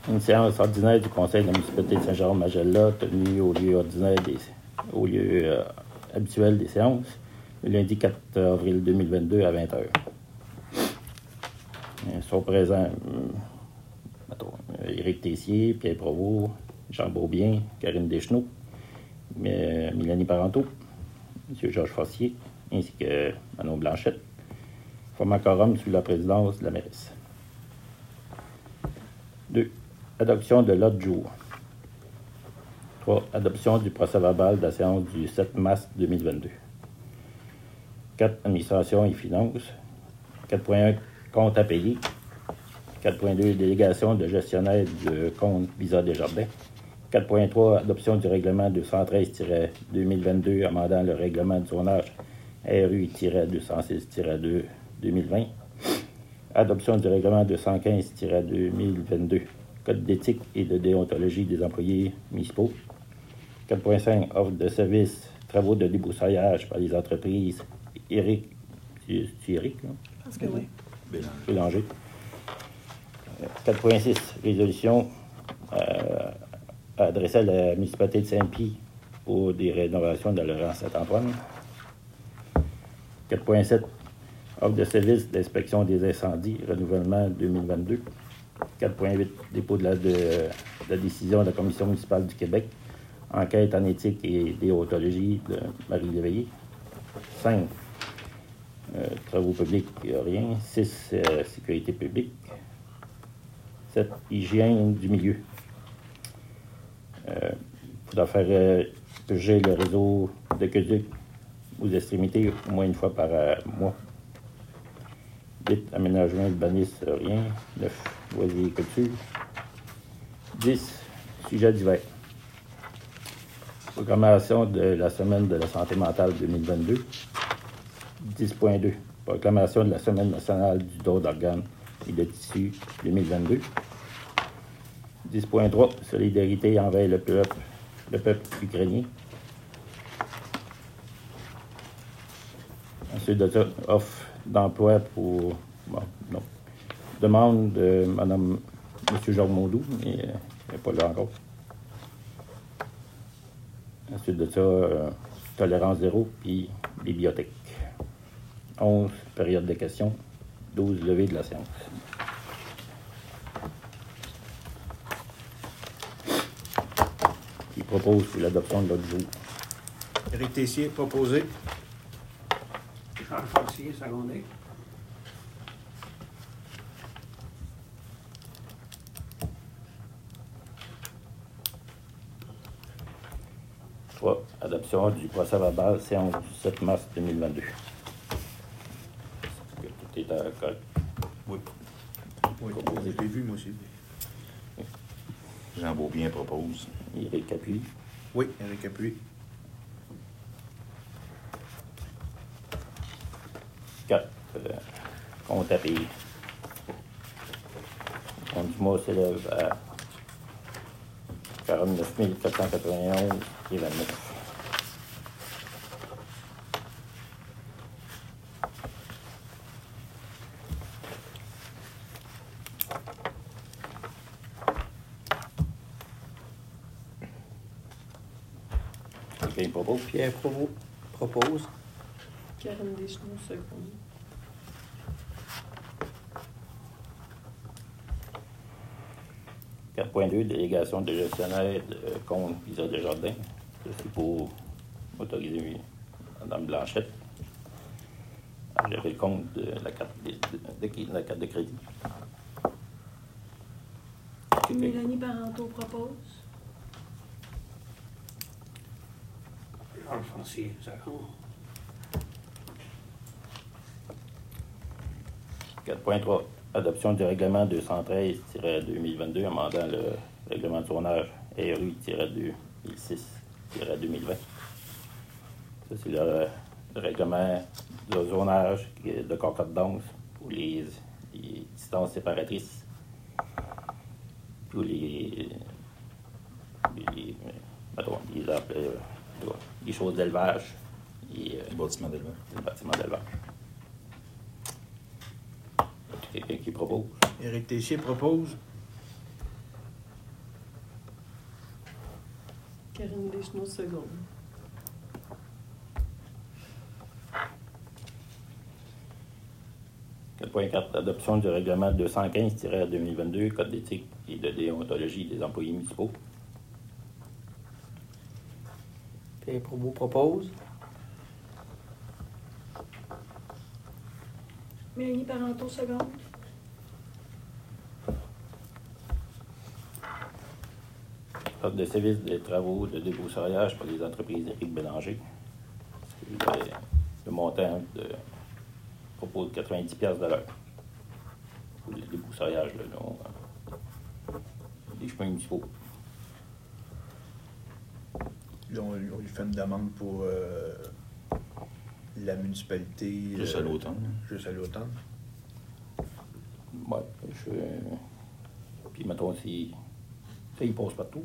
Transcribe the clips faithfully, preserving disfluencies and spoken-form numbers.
Une séance ordinaire du Conseil de la municipalité de Saint-Jérôme-Magella, tenue au lieu ordinaire des, au lieu euh, habituel des séances, le lundi quatre avril deux mille vingt-deux à vingt heures. Ils sont présents euh, attends, Éric Tessier, Pierre Provost, Jean Beaubien, Karine Deschenaux, euh, Mélanie Parenteau, M. Georges Fossier, ainsi que Manon Blanchette. Format quorum sous la présidence de la mairesse. deux. Adoption de l'ordre du jour. trois. Adoption du procès-verbal de la séance du sept mars deux mille vingt-deux. quatre. Administration et finances. quatre point un. Compte à payer. quatre point deux. Délégation de gestionnaire de compte Visa Desjardins. quatre point trois. Adoption du règlement deux cent treize deux mille vingt-deux amendant le règlement de zonage R U deux cent six deux deux mille vingt. Adoption du règlement deux cent quinze deux mille vingt-deux. Code d'éthique et de déontologie des employés municipaux. quatre point cinq. Offre de services, travaux de débroussaillage par les entreprises. Éric, c'est Éric, là? Je pense que oui. Bélanger. Bélanger. quatre point six. Résolution euh, adressée à la municipalité de Saint-Pie pour des rénovations de la rue Saint-Antoine. quatre point sept. Offre de service d'inspection des incendies, renouvellement deux mille vingt-deux. quatre point huit. Dépôt de la, de, de la décision de la Commission municipale du Québec. Enquête en éthique et déontologie de Marie Léveillé. cinq. Euh, travaux publics, il n'y a rien. six. Euh, sécurité publique. sept. Hygiène du milieu. Il euh, faudra faire euh, purger le réseau d'aqueduc aux extrémités au moins une fois par euh, mois. huit. Aménagement urbaniste, rien. neuf. Loisirs et culture. dix. Sujets divers. Proclamation de la semaine de la santé mentale deux mille vingt-deux. dix point deux. Proclamation de la semaine nationale du don d'organes et de tissus deux mille vingt-deux. dix point trois. Solidarité envers le peuple, le peuple ukrainien. Ensuite de ça, offre d'emploi pour... Bon, non. Demande de Mme M. Jacques Mondou, mais euh, il n'est pas là encore. Ensuite de ça, euh, tolérance zéro, puis bibliothèque. onze. Période de questions. douze. Levée de la séance. Qui propose pour l'adoption de l'autre jour. Éric Tessier, proposé. Charles Fossier, secondé. trois. Adoption du procès-verbal séance du sept mars deux mille vingt-deux. Est-ce que tout est d'accord? Oui. Oui, je l'ai vu, moi aussi. Jean Beaubien propose. Éric appuie. Oui, Éric appuie. quatre. Euh, compte à payer. Le compte du mois s'élève à quarante-neuf mille quatre cent quatre-vingt-onze et vingt-neuf. Quelqu'un propose? Pierre Provost propose. Karine Deschenaux, seconde. quatre point deux. Délégation de gestionnaire de compte Visa Desjardins. C'est pour autoriser Mme Blanchette à gérer le compte de la carte de, de, de, de, la carte de crédit. Mélanie Parenteau propose. Charles Fossier, second. quatre point trois. Adoption du règlement deux cent treize deux mille vingt-deux amendant le règlement de zonage R U deux mille six deux mille vingt. Ça, c'est le, le règlement de zonage de concordance pour les, les distances séparatrices, pour les, les, mettons, les, les, les choses d'élevage et Les bâtiments d'élevage. les bâtiments d'élevage. Quelqu'un qui propose? Éric Tessier propose. Karine Deschenaux, seconde. quatre point quatre. Adoption du règlement deux cent quinze deux mille vingt-deux, Code d'éthique et de déontologie des employés municipaux. Pierre Provost propose. Mélanie Parenteau, seconde. Ordre de service des travaux de débroussaillage pour les entreprises Éric Bélanger. Le, le montant de propos de quatre-vingt-dix piastres de l'heure. Pour le débroussaillage, là, non, des chemins municipaux. Là, on, on lui fait une demande pour euh, la municipalité. Juste à euh, l'automne. Juste à l'automne. Ouais, je. Puis, mettons, si. Ça, il passe partout.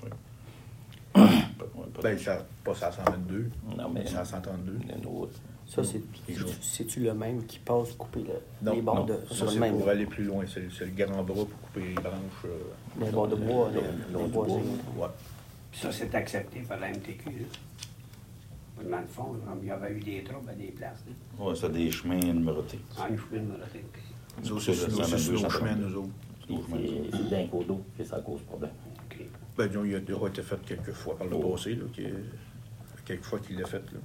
Ben, ça, pas ça à cent vingt-deux, Non, mais. mais ça à cent trente-deux. Un autre. Ça, c'est, c'est-tu le même qui passe couper le, Non, les bords non, de... Ça, le c'est même, pour là. aller plus loin. C'est, c'est le grand bras pour couper les branches. euh, Les bords de bois, le- les, le- les le- boisés. ouais. Puis ça, c'est accepté par la M T Q. Là. Dans le fond, comme il y avait eu des troubles à des places. Là. Ouais, c'est des chemins numérotés. Ah, il faut bien me noter. Nous autres, c'est sur nos- c'est sur nos chemins, nous autres. Puis, c'est c'est d'un cours d'eau que ça cause problème. OK. Ben, disons, il a déjà été fait quelques fois par le Oh. passé, là, qui est- quelques fois qu'il l'a fait, là.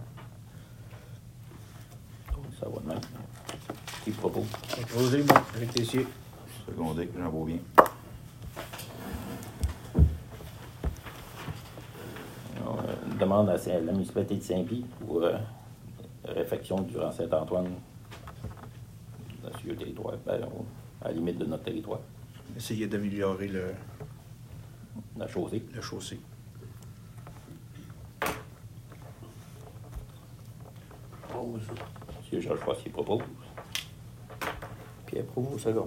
Donc, ça va de même. Qui propose? Proposé, bon, avec Tessier. Secondé, j'en vois bien. On, euh, une demande à Saint- la municipalité de Saint-Pie pour euh, réfection durant Saint-Antoine sur le territoire, ben, au- à la limite de notre territoire, Essayer d'améliorer le, la chaussée. le chaussée. Pause. M. Georges Fossier propose. Pierre Provost, seconde.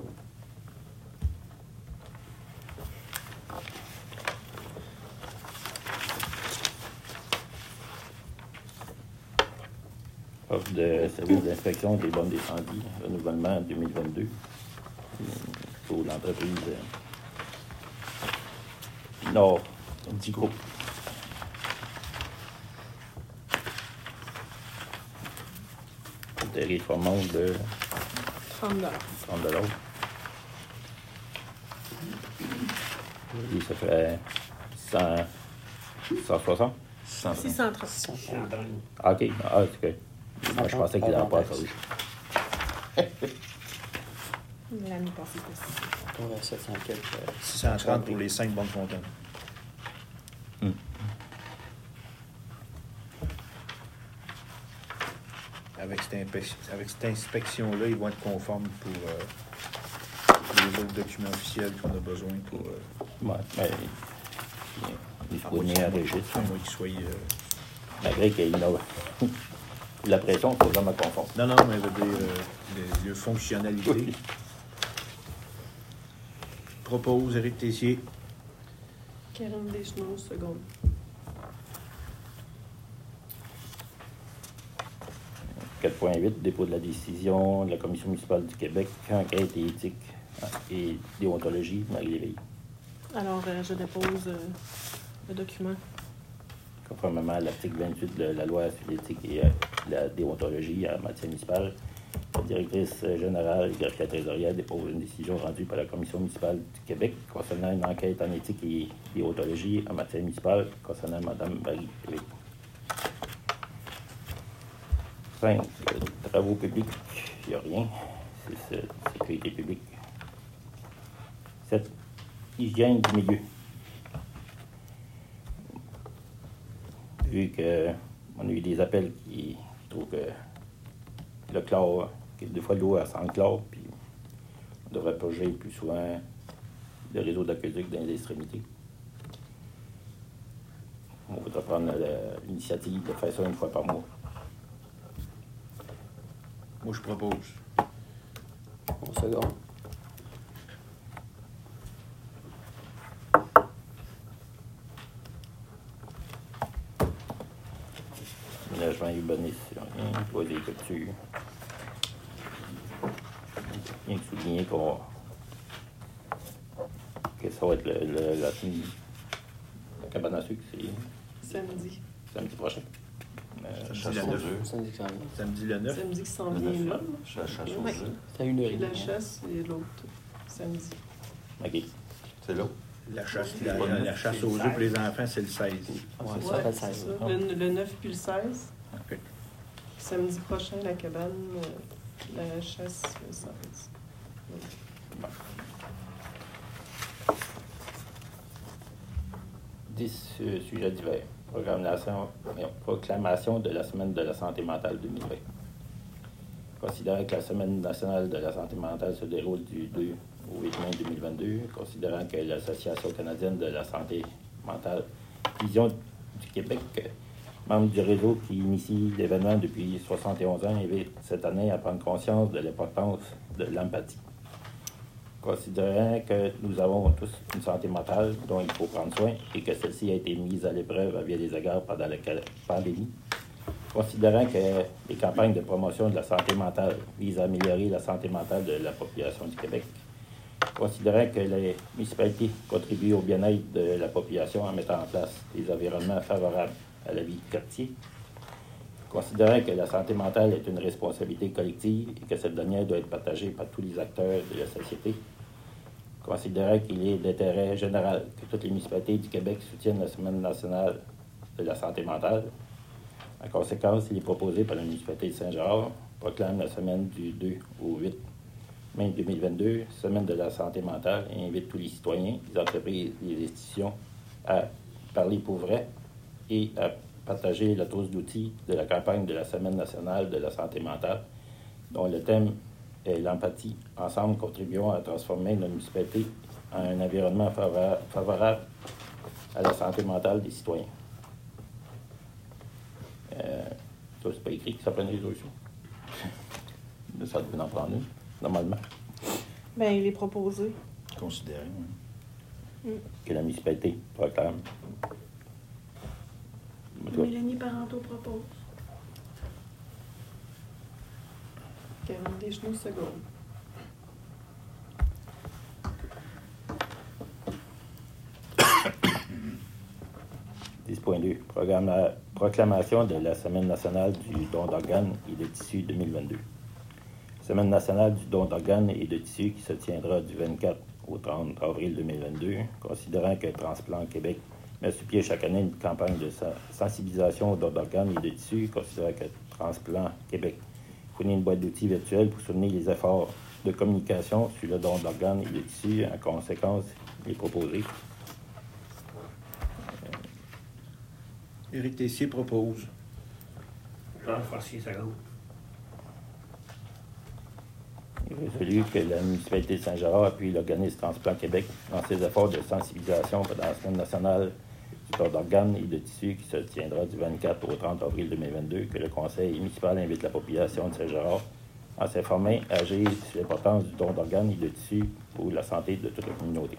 Offre de service d'inspection des bonnes d'incendie, renouvellement deux mille vingt-deux, euh, pour l'entreprise euh, Nord Dico. Le tarif remonte de trente dollars. trente dollars. Et ça fait cent, cent soixante. cent trente. six cent trente. cent trente. Ah, OK. Ah, c'est OK. Moi, je pensais qu'il n'avait pas ça. L'année passée, c'était On a sept cents quelques. euh, six cent trente pour les cinq bonnes fontaines. Hmm. Avec cette, impec- avec cette inspection-là, ils vont être conformes pour euh, les autres documents officiels qu'on a besoin pour. Euh, Ouais, mais il faut venir à registre. à moins qu'ils soient. euh, Malgré qu'il y a la pression, il faut jamais confondre. Non, non, mais avec des, euh, des, des fonctionnalités. Oui. Propose Éric Tessier. Karine Deschenaux, seconde. quatre point huit, dépôt de la décision de la Commission municipale du Québec, enquête et éthique et déontologie, Marie-Léveille. Alors, euh, je dépose euh, le document. Conformément à l'article vingt-huit de la loi sur l'éthique et euh, la déontologie en matière municipale, la directrice générale et greffière trésorière dépose une décision rendue par la Commission municipale du Québec concernant une enquête en éthique et déontologie en matière municipale concernant Mme Marie-Léveille. cinq. Travaux publics, il n'y a rien. C'est ça, sécurité publique. sept. Hygiène du milieu. Vu qu'on a eu des appels qui, qui trouvent que le chlore, que des fois l'eau elle sent le chlore, puis on devrait purger plus souvent le réseau d'aqueduc dans les extrémités. On voudrait prendre la- l'initiative de faire ça une fois par mois. Moi, je propose. On seconde. Ménagement urbaniste, rien, emploi des cultures. Rien que souligner qu'on que ça va être le, le- la, la cabane à sucre, c'est Samedi. Samedi prochain. Euh, La Samedi chasse le aux neuf. œufs. Samedi qui s'en vient. Samedi le neuf. Samedi qui s'en Le vient neuf, là. la la chasse Oui. aux œufs. C'est à une heure et Puis la demie. chasse et l'autre samedi. OK. C'est là. La chasse, C'est la, pas le la, neuf, la chasse c'est aux le œufs pour les seize. enfants, c'est le seize. Ouais, Ouais, ça fait le c'est seize. ça. Le, le neuf puis le seize. OK. Samedi prochain, la cabane, euh, la chasse le seize. dix euh, sujets divers. Proclamation, voyons, proclamation de la Semaine de la santé mentale deux mille vingt. Considérant que la Semaine nationale de la santé mentale se déroule du deux au huit mai deux mille vingt-deux, considérant que l'Association canadienne de la santé mentale, Vision du Québec, membre du réseau qui initie l'événement depuis soixante et onze ans, invite cette année à prendre conscience de l'importance de l'empathie. Considérant que nous avons tous une santé mentale dont il faut prendre soin et que celle-ci a été mise à l'épreuve à bien des égards pendant la pandémie, considérant que les campagnes de promotion de la santé mentale visent à améliorer la santé mentale de la population du Québec, considérant que les municipalités contribuent au bien-être de la population en mettant en place des environnements favorables à la vie du quartier, considérant que la santé mentale est une responsabilité collective et que cette dernière doit être partagée par tous les acteurs de la société, considérant qu'il est d'intérêt général que toutes les municipalités du Québec soutiennent la Semaine nationale de la santé mentale. En conséquence, il est proposé par la municipalité de Saint-Gérard proclame la semaine du deux au huit mai deux mille vingt-deux, Semaine de la santé mentale, et invite tous les citoyens, les entreprises et les institutions à parler pour vrai et à partager la trousse d'outils de la campagne de la Semaine nationale de la santé mentale, dont le thème est l'empathie. Ensemble, contribuons à transformer notre municipalité en un environnement favora- favorable à la santé mentale des citoyens. Euh, ça, c'est pas écrit que ça prenne des résolutions. Ça devrait en prendre une, normalement. Ben, il est proposé. Considéré, oui. Que la municipalité proclame. En tout cas, Mélanie Parenteau propose. Kevin Deschenaux, seconde. dix point deux. Programma- Proclamation de la Semaine nationale du don d'organes et de tissus deux mille vingt-deux. Semaine nationale du don d'organes et de tissus qui se tiendra du vingt-quatre au trente avril deux mille vingt-deux, considérant que Transplant Québec met sur pied chaque année une campagne de sa- sensibilisation au don d'organes et de tissus, considérant que Transplant Québec fournit une boîte d'outils virtuelle pour soutenir les efforts de communication sur le don d'organes et de tissus. En conséquence, il est proposé Éric Tessier propose. Jean Forcier, seconde. Il est résolu que la municipalité de Saint-Gérard appuie l'organisme Transplant Québec dans ses efforts de sensibilisation pendant la Semaine nationale du don d'organes et de tissus qui se tiendra du vingt-quatre au trente avril deux mille vingt-deux, que le conseil municipal invite la population de Saint-Gérard à s'informer et à agir sur l'importance du don d'organes et de tissus pour la santé de toute la communauté.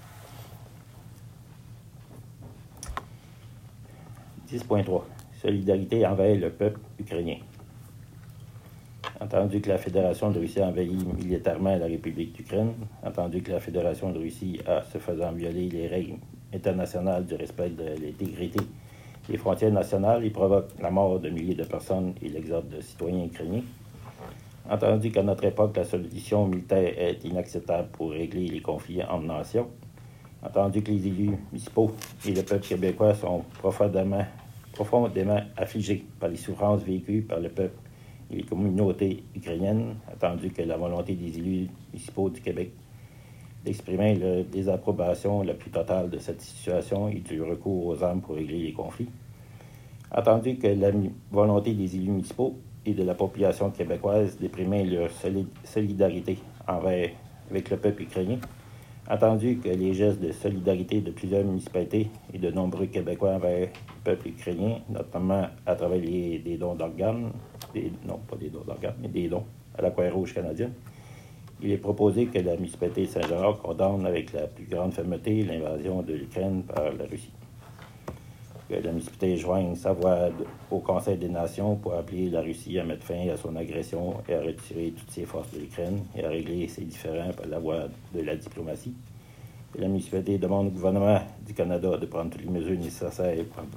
dix point trois. Solidarité envers le peuple ukrainien. Entendu que la Fédération de Russie a envahi militairement la République d'Ukraine, entendu que la Fédération de Russie a, se faisant violer les règles internationales du respect de l'intégrité des frontières nationales et provoque la mort de milliers de personnes et l'exode de citoyens ukrainiens, entendu qu'à notre époque, la solution militaire est inacceptable pour régler les conflits entre nations, entendu que les élus municipaux et le peuple québécois sont profondément, profondément affligés par les souffrances vécues par le peuple et les communautés ukrainiennes, attendu que la volonté des élus municipaux du Québec d'exprimer la désapprobation la plus totale de cette situation et du recours aux armes pour régler les conflits, attendu que la volonté des élus municipaux et de la population québécoise d'exprimer leur soli- solidarité envers avec le peuple ukrainien, attendu que les gestes de solidarité de plusieurs municipalités et de nombreux Québécois envers le peuple ukrainien, notamment à travers les, des dons d'organes, des, non pas des dons d'organes, mais des dons à la Croix-Rouge canadienne, il est proposé que la municipalité de Saint-Gérard condamne avec la plus grande fermeté l'invasion de l'Ukraine par la Russie. Que la municipalité joigne sa voix au Conseil des Nations pour appeler la Russie à mettre fin à son agression et à retirer toutes ses forces de l'Ukraine et à régler ses différends par la voie de la diplomatie. Que la municipalité demande au gouvernement du Canada de prendre toutes les mesures nécessaires pour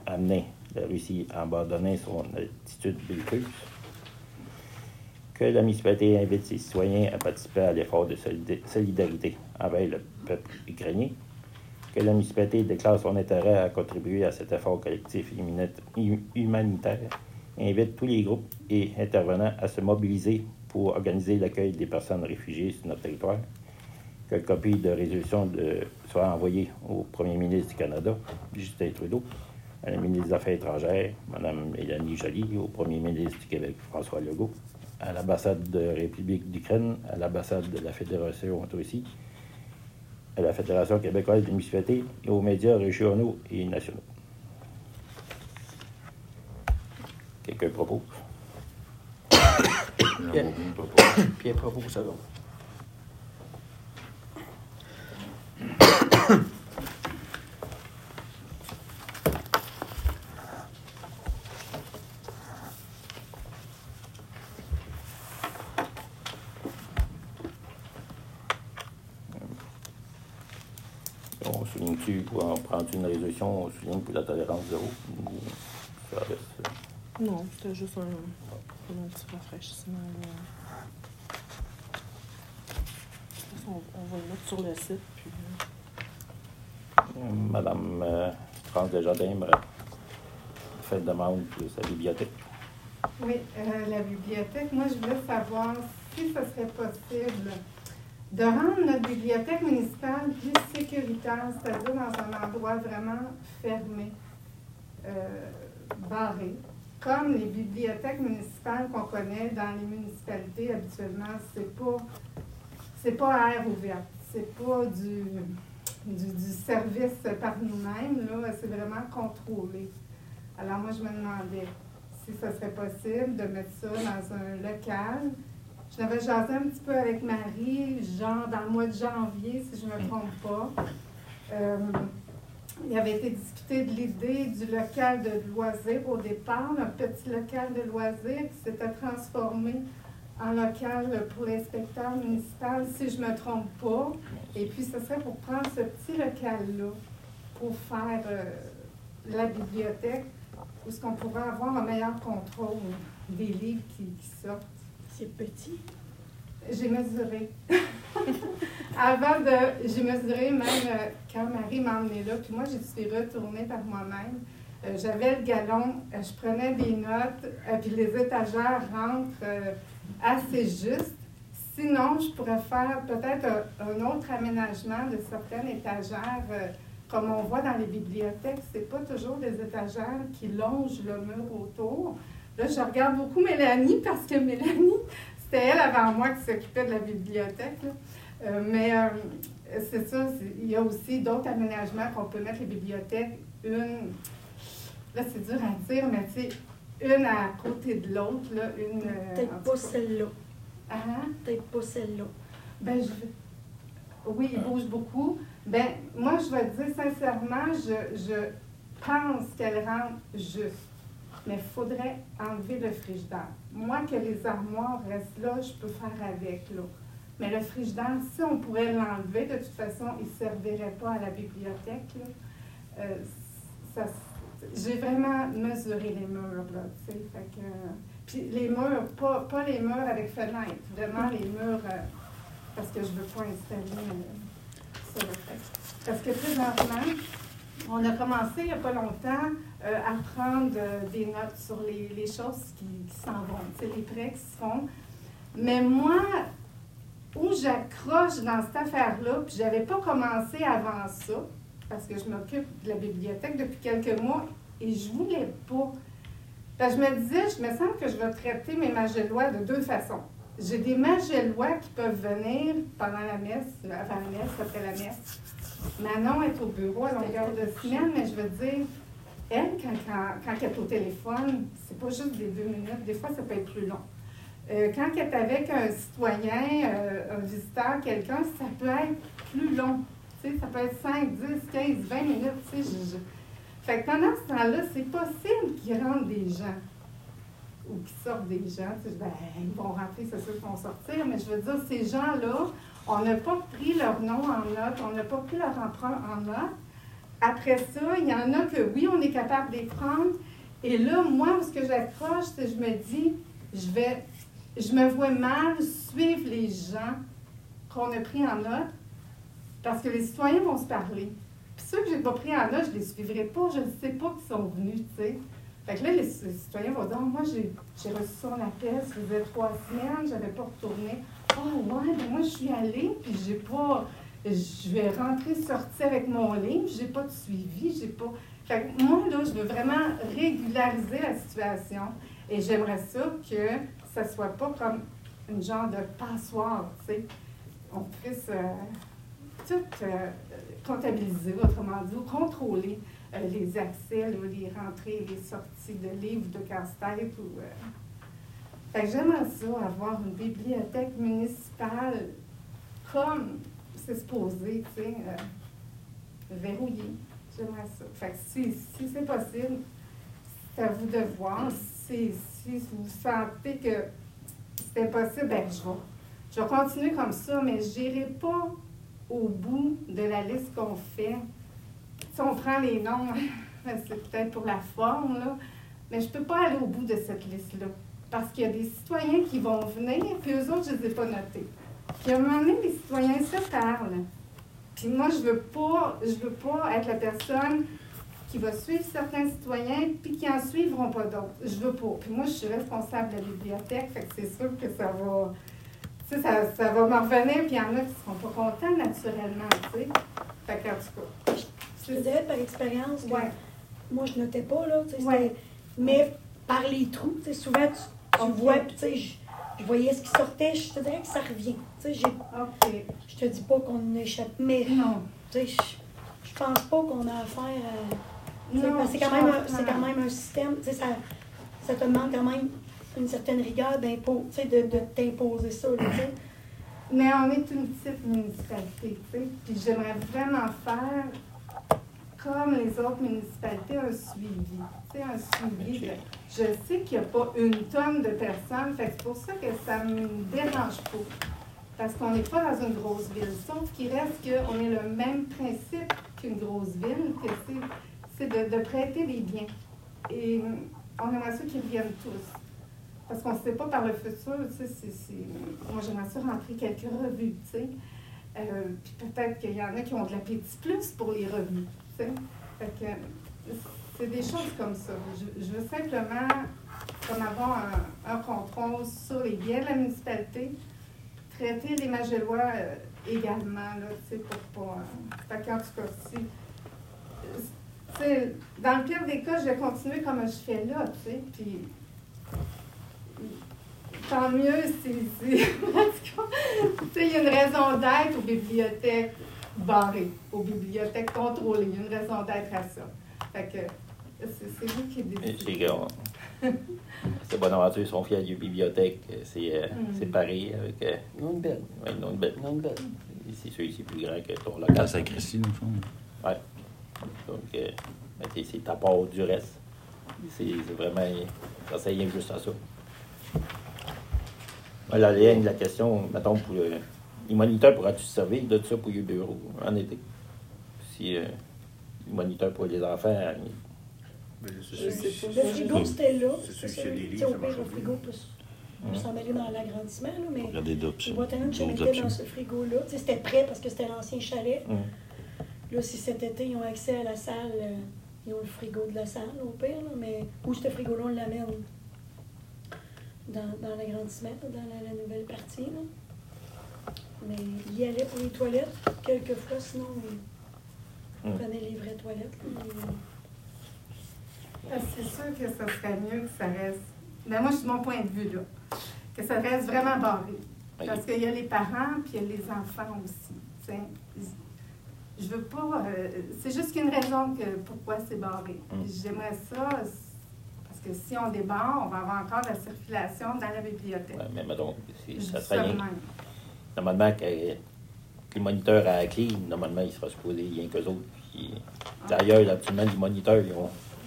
amené la Russie à abandonner son attitude belliqueuse, que la municipalité invite ses citoyens à participer à l'effort de solidarité envers le peuple ukrainien, que la municipalité déclare son intérêt à contribuer à cet effort collectif humanitaire et invite tous les groupes et intervenants à se mobiliser pour organiser l'accueil des personnes réfugiées sur notre territoire, que la copie de résolution de, soit envoyée au premier ministre du Canada, Justin Trudeau, à la ministre des Affaires étrangères, Mme Mélanie Joly, au premier ministre du Québec, François Legault, à l'ambassade de République d'Ukraine, à l'ambassade de la Fédération Russie, à la Fédération québécoise des municipalités et aux médias régionaux et nationaux. Quelques propos? Pierre, Pierre propos, second. On souligne-tu, pour en prendre une résolution, on souligne pour la tolérance zéro? Ou ça reste... Non, c'était juste un, un petit rafraîchissement. Là. On, on va le mettre sur le site. Puis... Madame euh, France Desjardins me fait une demande pour sa bibliothèque. Oui, euh, la bibliothèque, moi, je voulais savoir si ce serait possible de rendre notre bibliothèque municipale plus sécuritaire, c'est-à-dire dans un endroit vraiment fermé, euh, barré, comme les bibliothèques municipales qu'on connaît dans les municipalités habituellement. C'est pas, c'est pas à air ouvert, c'est pas du, du, du service par nous-mêmes, là, c'est vraiment contrôlé. Alors moi, je me demandais si ce serait possible de mettre ça dans un local. Je l'avais jasé un petit peu avec Marie, genre dans le mois de janvier, si je ne me trompe pas. Euh, il avait été discuté de l'idée du local de loisirs au départ, un petit local de loisirs qui s'était transformé en local pour l'inspecteur municipal, si je ne me trompe pas. Et puis, ce serait pour prendre ce petit local-là pour faire euh, la bibliothèque, où est-ce qu'on pourrait avoir un meilleur contrôle des livres qui, qui sortent. C'est petit. J'ai mesuré. Avant de... J'ai mesuré même euh, quand Marie m'a emmenée là, puis moi, je suis retournée par moi-même. Euh, j'avais le galon, euh, je prenais des notes, euh, puis les étagères rentrent euh, assez juste. Sinon, je pourrais faire peut-être un, un autre aménagement de certaines étagères, euh, comme on voit dans les bibliothèques. C'est pas toujours des étagères qui longent le mur autour. Là, je regarde beaucoup Mélanie, parce que Mélanie, c'était elle avant moi qui s'occupait de la bibliothèque. Euh, mais euh, c'est ça, c'est, il y a aussi d'autres aménagements qu'on peut mettre les bibliothèques. Une, là c'est dur à dire, mais tu sais, une à côté de l'autre. Là, une, euh, Peut-être pas celle-là. Ah? Peut-être pas celle-là. Ben, je oui, il bouge beaucoup. Ben, moi, je vais te dire sincèrement, je, je pense qu'elle rentre juste. Mais il faudrait enlever le frigidaire. Moi, que les armoires restent là, je peux faire avec, là. Mais le frigidaire, si on pourrait l'enlever, de toute façon, il ne servirait pas à la bibliothèque, là. Euh, ça, j'ai vraiment mesuré les murs, là, tu sais, fait que... Puis les murs, pas, pas les murs avec fenêtre, vraiment les murs, euh, parce que je ne veux pas installer euh, ça, là, fait. Parce que présentement, on a commencé il n'y a pas longtemps euh, à prendre euh, des notes sur les, les choses qui, qui s'en vont, tu sais, les prêts qui se font. Mais moi, où j'accroche dans cette affaire-là, puis je n'avais pas commencé avant ça, parce que je m'occupe de la bibliothèque depuis quelques mois, et je ne voulais pas. Parce que je me disais, je me sens que je vais traiter mes magellois de deux façons. J'ai des magellois qui peuvent venir pendant la messe, avant la messe, après la messe. Manon est au bureau à longueur de semaine, mais je veux dire, elle, quand, quand, quand elle est au téléphone, c'est pas juste des deux minutes, des fois ça peut être plus long. Euh, quand elle est avec un citoyen, euh, un visiteur, quelqu'un, ça peut être plus long. Tu sais, ça peut être cinq, dix, quinze, vingt minutes. Tu sais, je, je... Fait que pendant ce temps-là, c'est possible qu'il rentre des gens ou qu'ils sortent des gens. Tu sais, ben, ils vont rentrer, c'est sûr qu'ils vont sortir, mais je veux dire, ces gens-là, on n'a pas pris leur nom en note, on n'a pas pris leur empreinte en note. après ça, il y en a que oui, on est capable de les prendre. Et là, moi, ce que j'accroche, c'est que je me dis, je vais, je me vois mal suivre les gens qu'on a pris en note, parce que les citoyens vont se parler. Puis ceux que je n'ai pas pris en note, je ne les suivrai pas, je ne sais pas qu'ils sont venus, tu sais. Fait que là, les, les citoyens vont dire, oh, moi, j'ai, j'ai reçu son appel, ça faisait trois semaines, je n'avais pas retourné. Ah oh, ouais, ben moi, je suis allée, puis j'ai pas, je vais rentrer, sortir avec mon livre, j'ai pas de suivi, j'ai pas... Fait que moi, là, je veux vraiment régulariser la situation, et j'aimerais ça que ça soit pas comme une genre de passoire, tu sais. On puisse euh, tout euh, comptabiliser, autrement dit, ou contrôler euh, les accès, là, les rentrées, les sorties de livres, de casse-tête. Ou, euh... Fait que j'aimerais ça, avoir une bibliothèque municipale comme c'est supposé, tu sais, euh, verrouillée. J'aimerais ça. Fait que si, si c'est possible, c'est à vous de voir. Si, si vous sentez que c'est impossible, ben je vais. Je vais continuer comme ça, mais je n'irai pas au bout de la liste qu'on fait. Si on prend les noms, c'est peut-être pour la forme, là, mais je ne peux pas aller au bout de cette liste-là. Parce qu'il y a des citoyens qui vont venir, puis eux autres, je ne les ai pas notés. Puis à un moment donné, les citoyens se parlent. Puis moi, je ne veux pas, je veux pas être la personne qui va suivre certains citoyens, puis qui n'en suivront pas d'autres. Je veux pas. Puis moi, je suis responsable de la bibliothèque, fait que c'est sûr que ça va... Tu sais, ça, ça va me revenir, puis il y en a qui ne seront pas contents, naturellement, tu sais. Fait qu'en tout cas... Je te dirais par expérience que ouais. moi, je notais pas, là, tu sais, ouais. mais par les trous, tu sais, souvent, tu, tu okay. vois, tu sais, je, je voyais ce qui sortait, je te dirais que ça revient. Tu sais, j'ai... OK. Je te dis pas qu'on échappe, mais... Non. Tu sais, je, je pense pas qu'on a affaire à... Non, c'est quand, même un, c'est quand même un système, tu sais, ça, ça te demande quand même une certaine rigueur d'impôt, tu sais, de, de t'imposer ça, tu sais. Mais on est une petite municipalité, tu sais, puis j'aimerais vraiment faire, comme les autres municipalités, un suivi, tu sais, un suivi. De, je sais qu'il n'y a pas une tonne de personnes, fait que c'est pour ça que ça ne me dérange pas, parce qu'on n'est pas dans une grosse ville, sauf qu'il reste qu'on est le même principe qu'une grosse ville, que c'est... c'est de, de prêter les biens. Et on aimerait ça qu'ils reviennent tous. Parce qu'on ne sait pas par le futur, tu sais, c'est, c'est... moi j'aimerais ça rentrer quelques revues, tu sais. Euh, puis peut-être qu'il y en a qui ont de l'appétit plus pour les revues, tu sais. Fait que c'est des choses comme ça. Je, je veux simplement comme avoir un, un contrôle sur les biens de la municipalité, traiter les Magellois euh, également, là, tu sais, pour pas... Euh, fait qu'en tout cas, si... T'sais, dans le pire des cas, je vais continuer comme je fais là, tu sais, puis tant mieux si, si il y a une raison d'être aux bibliothèques barrées, aux bibliothèques contrôlées, il y a une raison d'être à ça. Fait que c'est, c'est vous qui décidez. C'est Bonaventure, son fier de bibliothèque, c'est euh, mm. séparé avec... Euh, non une belle. Oui, non une belle. Non une belle. C'est sûr, c'est plus grand que ton local. La sacristie, dans le fond. Oui. Donc, euh, ben, c'est à part du reste. C'est, c'est vraiment... Ça sert rien juste à ça. La ligne de la question, mettons, pour le, les moniteurs, pourras-tu se servir de ça pour les bureaux en été? Si euh, les moniteurs pour les enfants... Ben, c'est Je sûr, sais que- pas. Le frigo, c'était là. C'est sûr C'est qu'il y a des Tu sais, livres, au ça pire, marche le bien. frigo peut s- peut s'en aller dans l'agrandissement, là, mais Regardez les d'options. boîtes à lunch, je D'autres mettais dans options. ce frigo-là. Tu sais, c'était prêt parce que c'était l'ancien chalet. Hum. Là, si cet été, ils ont accès à la salle, euh, ils ont le frigo de la salle, au pire, là, mais où ce frigo-là, on l'amène dans, dans l'agrandissement, dans la, la nouvelle partie. Là. Mais il y allait pour les toilettes, quelquefois, sinon, il Hum. prenait les vraies toilettes. Là, mais- Ah, c'est sûr que ça serait mieux que ça reste. Ben moi, c'est mon point de vue, là. Que ça reste vraiment barré. Parce qu'il y a les parents, puis il y a les enfants aussi. T'sais. Je veux pas. Euh, c'est juste qu'une raison que pourquoi c'est barré. Mm. Puis j'aimerais ça, parce que si on débarre, on va avoir encore de la circulation dans la bibliothèque. Ouais, mais mettons, c'est, Je ça dis serait ça de rien. même. Normalement, que, que le moniteur à la clé, normalement, il sera supposé rien qu'eux autres. Puis, d'ailleurs, absolument, les moniteurs, ils ont,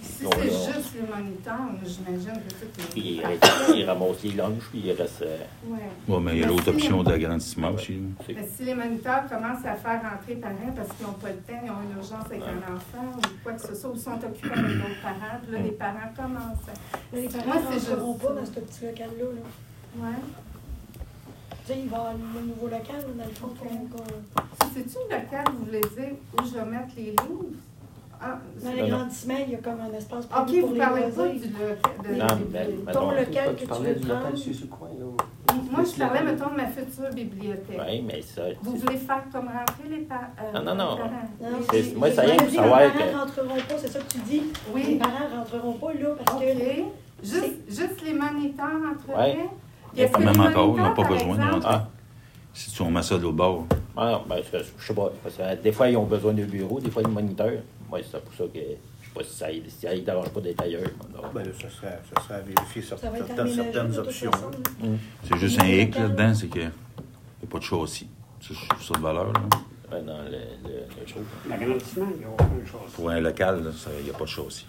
Si Non, c'est là, juste les moniteurs, j'imagine que tout est... Puis ils, ils ramassent les lunchs, puis il reste. euh, Ouais. Oui, mais il y a Mais l'autre si- option d'agrandissement aussi. là. c'est- Mais si les moniteurs commencent à faire rentrer parents parce qu'ils n'ont pas le temps, ils ont une urgence avec Ouais. un enfant ou quoi que ce soit, ou sont occupés avec d'autres parents, puis là, les parents commencent à... Là, les parents Moi, ne c'est juste rentreront pas ça. dans ce petit local-là. Là. Ouais. Tu sais, il va y avoir le nouveau local, là, dans le fond, Ok. qu'on- qu'on- Si c'est-tu le local, vous voulez dire, où je vais mettre les livres? Ah, Dans c'est- l'agrandissement, il y a comme un espace OK, prévu pour vous les parlez pas loisirs. du local. de- Non, de- mais- de- mais- Ton Mettons, local que Tu tu parlais veux du local prendre, sur ce coin, là. Moi, je parlais, mettons, de ma future bibliothèque. Oui, mais ça. Vous voulez faire comme rentrer les, pa- euh, Non, non, non. les parents? Non, Les- C'est- les- moi, les- ça y est, Je pour dis, savoir les que- parents rentreront pas, c'est ça que tu dis. Les Oui, parents rentreront pas là parce OK. que Juste, juste les moniteurs entreraient? Ouais. Puis est-ce que Même les encore, ils moniteurs, n'ont pas par besoin de exemple, rentrer. Si tu remets ça de l'autre bord. Ah non, ben, je, je sais pas. Parce que des fois, ils ont besoin de bureau, des fois, de moniteur. Moi, c'est pour ça que. Je sais pas si ça si ça ne dérange pas d'être ailleurs. Non. Ben là, ça serait, ça serait à vérifier ça va certaines, être certaines, aménagé certaines de toute options. façon. là. C'est juste un hic là-dedans, c'est qu'il n'y a pas de châssis. Ça, je trouve ça de valeur. Là. Ben, dans le, le, le show. L'agrandissement, il n'y a aucune chose. Pour un local, là, ça- il n'y a pas de châssis.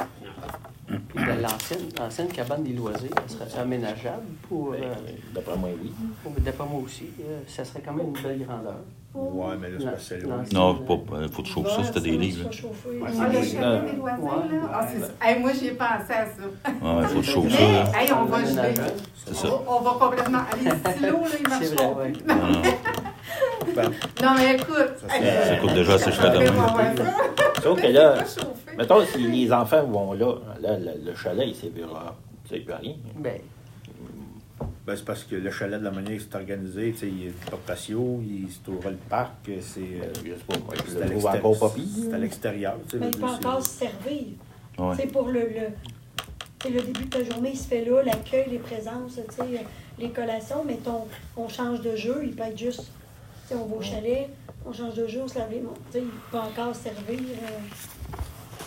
Puis de l'ancienne, l'ancienne cabane des loisirs, elle serait aménageable pour. Ben, euh, D'après moi, oui. pour- D'après moi aussi, euh, ça serait quand même une belle grandeur. Ouais, mais là, c'est Non, pas celle non, là. Non, il faut te chauffer ça, c'était des L'hiver, livres. ça là. va chauffer. Ouais, Ah, le Oui. chalet des loisirs, Ouais. là? Ah, c'est ça. Hey, moi, j'y ai pensé à ça. Ouais, il faut te chauffer ça. Mais, là. hey, on va geler. Aménageable. C'est ça. On, on va complètement... Ah, les stylos, là, ils C'est marcheront vrai, plus. ouais. Non, non. Ben, Non, mais écoute... Ça, hey, c'est- Ça coûte déjà assez cher de mais même. on va ça. Sauf que Mais là, c'est pas chauffé. mettons, si les enfants vont là, là le, le chalet, il ne sert plus à rien. Ben, ben, c'est parce que le chalet, de la manière que c'est organisé, tu sais, il y a le parc patio, il se trouve le parc, c'est Ben, euh, je sais pas, moi, c'est je à le trouve l'extérieur. encore pas pire. C'est à l'extérieur. tu sais, Mais le il but, peut c'est- encore se servir. Ouais. C'est pour le, le, c'est le début de ta journée, il se fait là, l'accueil, les présences, tu sais, les collations, mais ton, on change de jeu, il peut être juste, tu sais, on va au chalet, on change de jeu, on se lave les mains, tu sais, il peut encore servir. euh,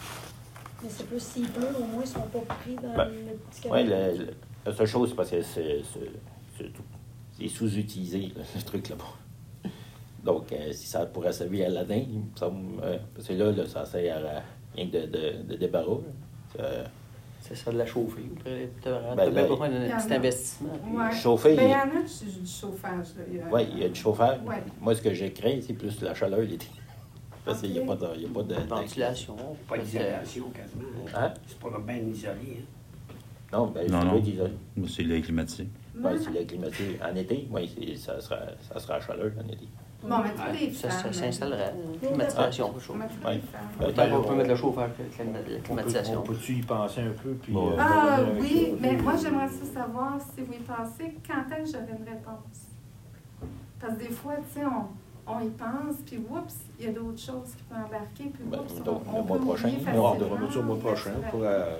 mais c'est plus s'il pleut, au moins, ils ne sont pas pris dans Ben, le petit Oui, canal. le, le- la seule chose, c'est parce que c'est, c'est, c'est, tout- c'est sous-utilisé, là, ce truc là-bas. Donc, euh, si ça pourrait servir à Aladdin, il me semble. euh, parce que là, là, ça sert à rien que de, de, de débarras. là. Ça- c'est ça de la chauffer. Tu as Ben, bien là, besoin il y en d'un a. petit investissement. puis- Ouais. Chauffer, Ben, il il- y en a du, du chauffage. Là. Il y a- Oui, il y a du chauffage. Ouais. Moi, ce que j'ai créé, c'est plus la chaleur l'été. Parce qu'il n'y a pas de. Il y a pas de Ventilation. Pas d'isolation, quasiment. Hein? C'est pas bien isolé. Non, ben, Non, c'est non. pas d'isolé. Mais c'est l'air climatisé. Ouais, c'est la climatisé. En été, oui, c'est- ça sera, ça sera à chaleur en été. Bon, mais tous les Ça, ça femmes. s'installerait. Une climatisation, pour chaud. On met toutes Ouais. les femmes. Ben, Ben, on on- peut mettre le chauffage, la clima- la On peut- climatisation. On peut-tu y penser un peu? Puis, Bon. euh, Ah revenir avec oui, ça? mais moi j'aimerais ça savoir si vous y pensez, quand est-ce que j'aurai une réponse? Parce que des fois, tu sais, on, on y pense, puis oups, il y a d'autres choses qui peuvent embarquer, puis Ben, oups, donc, on, on le mois peut prochain, oublier on On facilement. remet ça au mois prochain pour... euh,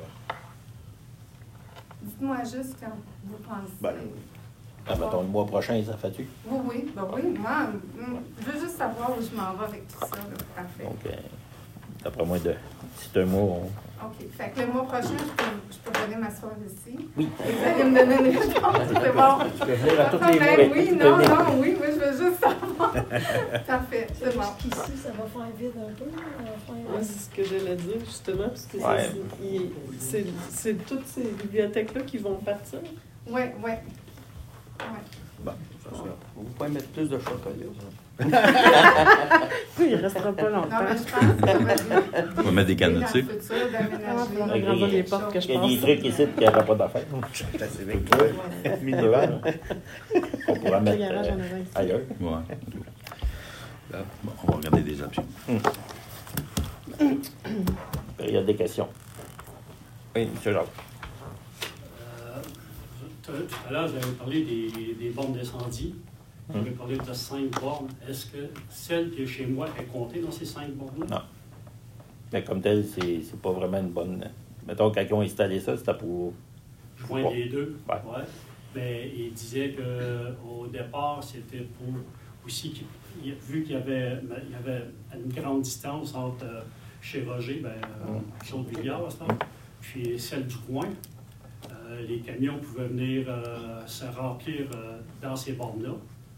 Dites-moi juste quand vous pensez. Ben, Ah, mettons, le mois prochain, ça fait-tu? Oui, oui, ben oui, moi, hum, je veux juste savoir où je m'en vais avec tout ça, là. Parfait. Donc, euh, d'après moi, de, c'est un mois, on, OK. Fait que le mois prochain, je peux, je peux venir m'asseoir ici. Oui. Et vous allez me donner une réponse. C'est bon. Tu peux venir à Pas de toutes les problème. mois. Oui, Tu peux non, venir. non, oui, moi, je veux juste savoir. Parfait, c'est bon. Jusqu'ici, ça va faire vide un peu. là, ça va faire- Ouais, c'est ce que j'allais dire, justement, parce que Ouais. c'est- il- c'est c'est toutes ces bibliothèques-là qui vont partir. Oui, oui. Bon, ça sera... Vous pouvez mettre plus de chocolat. Il restera pas Non, longtemps. mais je pense que ça va être On va mettre des canettes, tu sais. dans le futur, d'aménager. On agrandira les portes que je Il y a des pense. trucs ici qui n'aura pas d'affaires. C'est assez vite. Ouais. Minivan. On pourra Le mettre garage en euh, avant ici. ailleurs. Ouais. Bon, on va regarder des options. Il y a des questions. Oui, M. Jacques. Euh, tout tout à l'heure, vous avez parlé des, des bornes d'incendie. Vous avez parlé de cinq bornes. Est-ce que celle qui est chez moi est comptée dans ces cinq bornes-là? Non. Mais comme tel, c'est, c'est pas vraiment une bonne. Mettons, quand ils ont installé ça, c'était pour. Joindre les deux? Ouais. Ouais. Mais il disait qu'au départ, c'était pour aussi, qu'il- il- vu qu'il y avait, il y avait une grande distance entre euh, chez Roger, ben, euh, Chaude-Rivière, à ce temps, puis celle du coin. Euh, les camions pouvaient venir euh, se remplir euh, dans ces bornes-là.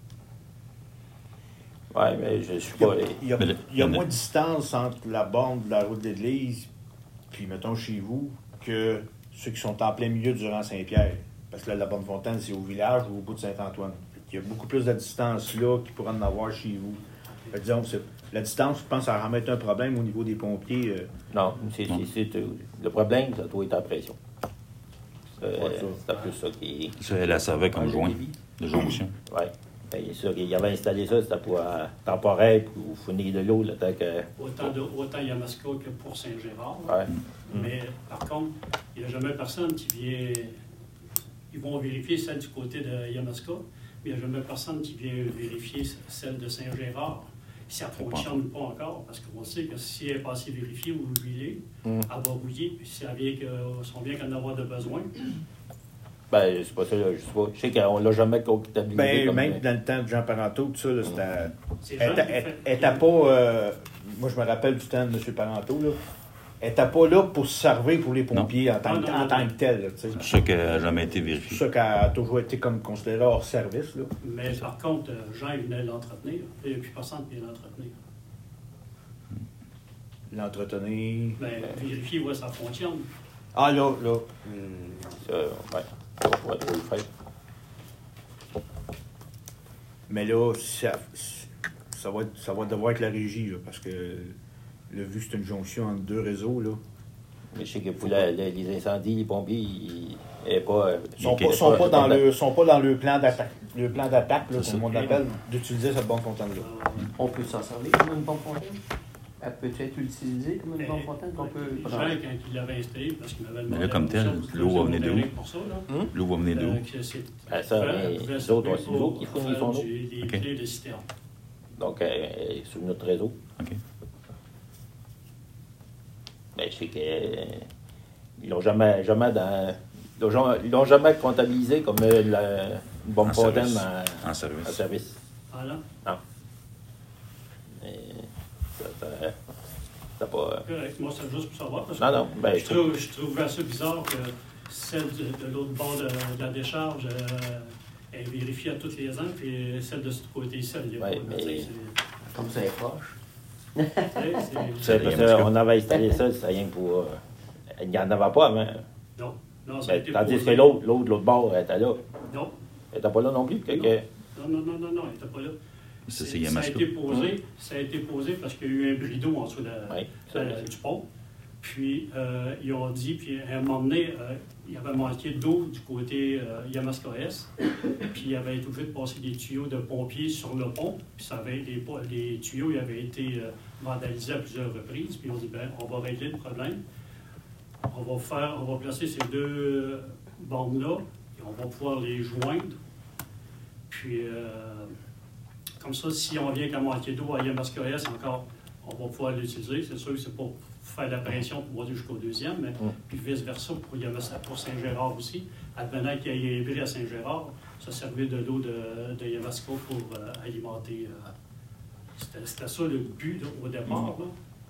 Oui, mais je ne suis Il y a, pas. il y a- Mais le- il y a il y en a- moins de distance entre la borne de la route de l'église puis mettons chez vous, que ceux qui sont en plein milieu durant Saint-Pierre. Parce que là, la Bonne-Fontaine, c'est au village ou au bout de Saint-Antoine. Il y a beaucoup plus de distance là qu'il pourrait en avoir chez vous. Fait que, disons, c'est, la distance, je pense, ça va remettre un problème au niveau des pompiers. Euh, Non, c'est, c'est, c'est, euh, le problème, ça doit être la pression. Euh, Ouais, ça. c'est un peu ça qui. Ça, elle la servait comme Ah, joint Lévis. de jonction. Oui. Ben, ça, il avait installé ça, c'était pour euh, temporaire, pour fournir de l'eau, le temps que. Autant, de, autant Yamaska que pour Saint-Gérard. Ouais. Mais par contre, il n'y a jamais personne qui vient. Ils vont vérifier celle du côté de Yamaska, mais il n'y a jamais personne qui vient vérifier celle de Saint-Gérard. Si elle ne fonctionne pas encore, parce qu'on sait que si elle est passée vérifiée ou huilée, Mm. elle va rouiller, puis si elle vient que, sont bien qu'elle en avoir de besoin. Ben, c'est pas ça, là, je sais pas. Je sais qu'on l'a jamais comptabilisé. ben, comme, même euh, dans le temps de Jean Parenteau, tout ça, là, c'était. C'est Elle Jean était- qui elle- fait- elle était pas. euh, moi, je me rappelle du temps de M. Parenteau, là. Elle n'était pas là pour se servir pour les pompiers en tant, Non, que- non, en non. tant que tel. Là, tu sais. C'est ça qui n'a jamais été C'est vérifié. ça qu'elle a toujours été comme considérée hors service. Là. Mais par contre, euh, Jean, il venait l'entretenir. Il n'y a plus personne qui vient l'entretenir. L'entretenir. Mais vérifier où ça fonctionne. Ah là, là. ça, ouais. On pourrait trop le faire. Mais là, ça, ça, va, être- ça va devoir être la régie, là, parce que là, vu que c'est une jonction entre deux réseaux, là. Mais je sais que pour la- la- les incendies, les pompiers, ils n'est pas. euh, Ils sont ils- pas, sont pas dans dans- le sont pas dans le plan d'attaque, le plan d'attaque, là, C'est comme ça. on l'appelle, d'utiliser cette bonne fontaine-là. Euh, On peut s'en servir comme une pompe fontaine? Elle peut être utilisée comme une pompe fontaine qu'on peut Jean, prendre? quand il l'avait installé, parce qu'il m'avait Mais demandé. là, comme tel, la même chose, l'eau va venir c'est d'où? mon terrain pour ça, là. L'eau va venir d'où? Euh, que c'est- Ah, ça, elle mais pouvait nous servir autres, c'est nous pour autres qui fournissent faire son eau. du- des Ok. clés de citerne. Donc, euh, sur notre réseau. OK. Ben, je sais que. euh, ils l'ont jamais, jamais dans. Ils l'ont jamais- Ils l'ont jamais comptabilisé comme euh, la, une bombe En fontaine service. en, En en service. service. Ah là? Non. Mais, ça, ça, ça pas. Correct. Moi, c'est juste pour savoir. Parce que Non, non, ben, je, je trouve, je trouvais ça bizarre que celle de, de l'autre bord de, de la décharge euh, est vérifiée à tous les ans, puis celle de ce côté-ci, elle n'est Ouais, pas. mais- Tu sais, c'est- Comme ça est proche. tu sais, c'est- C'est parce Yamaska. qu'on avait installé ça, c'est rien pour. euh, il n'y en avait pas avant. Non, non, ça a Ben, été tandis posé. que l'autre, l'autre, l'autre bord, elle était là. Non, Elle n'était pas là non plus. que- Non. que- non, non, non, non, non, elle n'était pas là. Ça, c'est ça a Yamaska. été posé, ça a été posé parce qu'il y a eu un bris d'eau en dessous de la- Oui, ça, euh, du pont. Puis euh, ils ont dit, puis à un moment donné, euh, il y avait manqué d'eau du côté euh, Yamaska S. Puis il avait été obligé de passer des tuyaux de pompiers sur le pont. Puis ça avait, les, po- les tuyaux ils avaient été euh, vandalisés à plusieurs reprises. Puis on dit, ben, on va régler le problème. On va faire, on va placer ces deux bornes-là et on va pouvoir les joindre. Puis euh, comme ça, si on vient qu'à manquer d'eau à Yamaska S encore, on va pouvoir l'utiliser. C'est sûr que c'est pour faire la pression pour monter jusqu'au deuxième, mais Mm. puis vice-versa pour, Yamaska- pour Saint-Gérard aussi. Advenant qu'il y ait un bris à Saint-Gérard, ça servait de l'eau de, de Yamaska pour euh, alimenter. euh, c'était, c'était ça le but là, au départ. Là.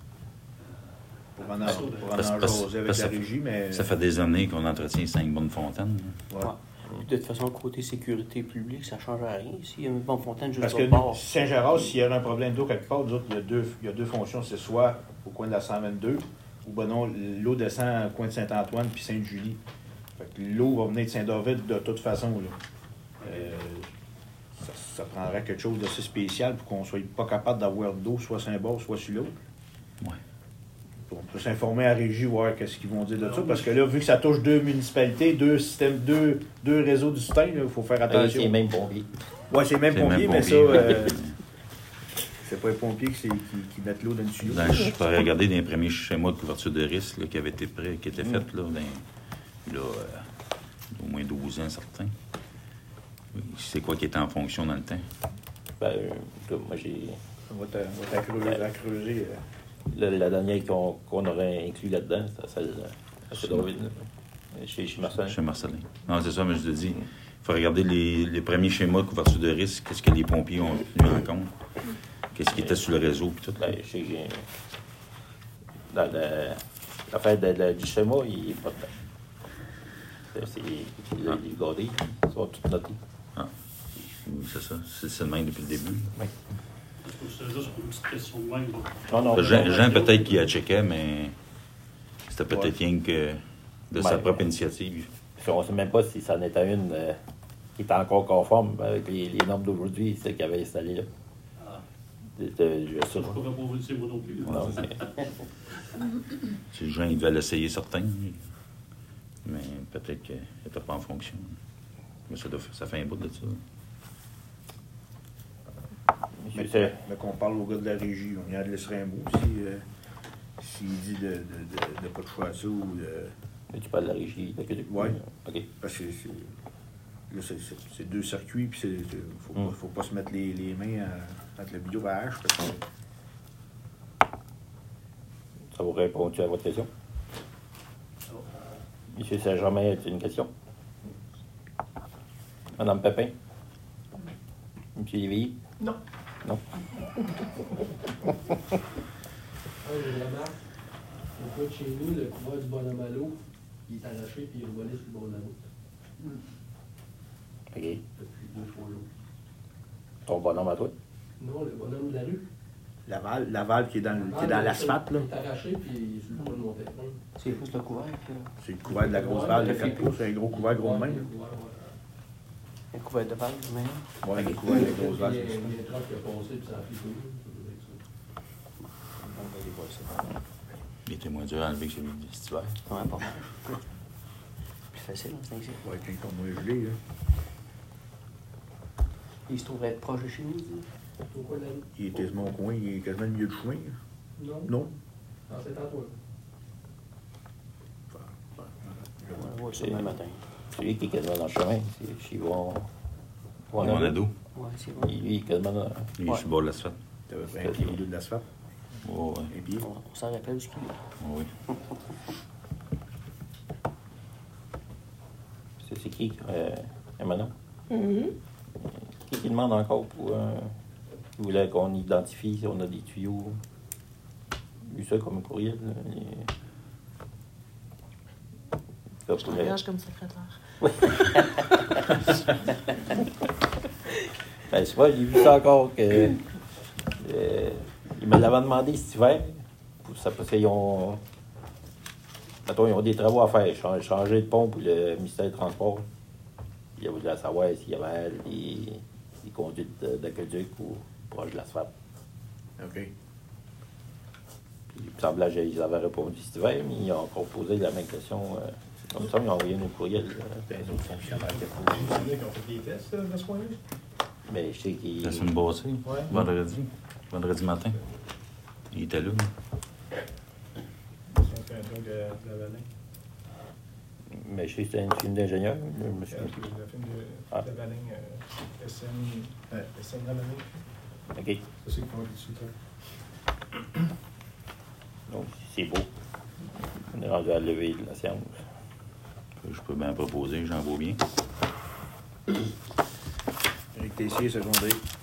Pour en, Ça, pour ben, en, Parce- en parce- jaser avec parce- la régie, mais. Ça fait des années qu'on entretient cinq bonnes fontaines. Ouais. De toute façon, côté sécurité publique, ça ne change à rien. S'il y a une pompe fontaine juste Parce au que bord. Saint-Gérard, s'il y a un problème d'eau quelque part, nous autres, il y a deux, il y a deux fonctions. C'est soit au coin de la cent vingt-deux, ou ben non, l'eau descend au coin de Saint-Antoine puis Sainte-Julie. Fait que l'eau va venir de Saint-David de toute façon. Là. Euh, ça, ça prendrait quelque chose d'assez spécial pour qu'on soit pas capable d'avoir d'eau, soit sur un bord, soit sur l'autre. Ouais. On peut s'informer à la régie, voir qu'est-ce qu'ils vont dire de ça. Parce que là, vu que ça touche deux municipalités, deux systèmes, deux, deux réseaux du système, il faut faire euh, attention. c'est les mêmes pompiers. Ouais, c'est même C'est pompier, même mais ça, pompier. euh, c'est pas les pompiers qui, c'est- qui, qui mettent l'eau dans le tuyau. Dans- je pourrais regarder dans les premiers schémas de couverture de risque là, qui avaient été prêts, qui étaient faits là, dans, là euh, au moins douze ans certains. Oui, c'est quoi qui était en fonction dans le temps? Ben, euh, moi, j'ai. On va t'a- on va t'accreuser. t'accreuser, euh. La, la dernière qu'on, qu'on aurait inclus là-dedans, c'est celle à Cédroville, chez, chez Marcel. Chez Marcelin. Non, c'est ça, mais je te dis, il faut regarder les, les premiers schémas de couverture de risque, qu'est-ce que les pompiers ont tenu en compte, qu'est-ce qui était sur le réseau, puis tout. Ben, chez, dans la- l'affaire de- de- du schéma, il n'est pas dedans. C'est, c'est, les, Ah. les gardés, ils sont tous notés. Oui, c'est ça, c'est, c'est le même depuis le début. C'est juste une petite question de même. là. Non, non, Jean, non, Jean, peut-être qu'il a checké, mais C'était peut-être rien que de sa Ouais. propre initiative. Puis on ne sait même pas si ça en était une euh, qui était encore conforme avec les, les normes d'aujourd'hui, celle qu'il avait installée là. Ah. C'était- je- Ça, ça, je ne pourrais pas vous le dire moi non plus. non, mais- Si les gens ils devaient l'essayer, certains. Mais peut-être qu'elle n'était pas en fonction. Mais ça, doit, ça fait un bout de ça. Monsieur, Mais, c'est- mais qu'on parle au gars de la régie, on y a de laisser un mot si, euh, s'il dit de, de, de, de pas toucher à ça ou de. mais tu parles de la régie de Québec? Ouais. OK. Parce que c'est, là, c'est, c'est, c'est deux circuits, puis il faut, Mm. pas- faut pas se mettre les, les mains à, entre le bidon et la hache. Parce que, Ça vous répond-tu à votre question? Monsieur Saint-Germain, as-tu une question? Madame Pépin? Monsieur Lévy? Non. Non. Ah, j'ai une remarque. Au cas de chez nous, le couvert du bonhomme à l'eau, il est arraché puis il est volé sur le bord de la route. OK. Depuis deux fois l'eau. Ton bonhomme à toi? Non, le bonhomme de la rue. la valve, la valve qui est dans, le- qui est dans Ah, l'asphalte, là. Il est arraché puis il est sur le point de monter. C'est juste le couvert, là. C'est le couvert de la grosse valve de quatre pouces, c'est un gros couvert gros de main. là. Le couvert de balle, même. Ouais, le couvert de la grosse valve. Il y a c'est ça. il y a un truck qui a passé puis ça a flippé. On va aller voir ça. Il était moins dur à enlever que celui de cet hiver. Ouais, pas mal. Plus facile, hein, c'est ainsi. Ouais, quand ils sont moins gelés, là. Il se trouverait être proche de chez nous, dis. Au coin de la rue. Il est quasiment au coin, il est quasiment au milieu du chemin. là. Non. Non? Ah, c'est à toi. On va voir ça demain matin. Celui qui est quasiment dans le chemin, c'est chez Yvon. Mon ado, Ouais, c'est bon. Lui, il est quasiment dans... il est sur le bord de l'asphalte. T'as un pied ou deux de l'asphalte. Oh, ouais. Un pied. On, on s'en rappelle ce qu'il y a. Oh, oui. C'est c'est qui, euh, Emmanuel? Mhm. Qui qui demande encore pour... Euh, il voulait qu'on identifie si on a des tuyaux. Vu ça comme un courriel. Là, les- Ça, Je pour le- t'engage comme secrétaire. Ben, tu vois, j'ai vu ça encore que. Euh, ils me l'avaient demandé cet hiver. Pour ça, parce qu'ils ont. Mettons, ils ont des travaux à faire. Changer, changer de pont pour le ministère des Transports. Il a voulu savoir s'il y avait des, des conduites de- d'aqueduc ou proche de l'asphalte. OK. Puis, il me semblait qu'ils avaient répondu cet hiver, mais ils ont encore posé la même question. Euh, comme ça, ils ont envoyé un courriel. euh, Les autres fonctionnaires qui ont Il y en a qui ont fait des tests euh, de ce point-là. mais je sais qu'ils. La semaine passée, Ouais. vendredi. Vendredi matin. Il était là. Ils ont fait un truc de, de la vallée. Mais je sais que c'était une film d'ingénieur. Je me Le souviens plus. film de Ah. la vallée, euh, S N, euh, S N la vallée. OK. Ça, c'est qu'ils font du soutien. Donc, c'est beau. On est rendu à la levée de la séance. Je peux bien proposer, j'en vaux bien. Éric Tessier, secondaire.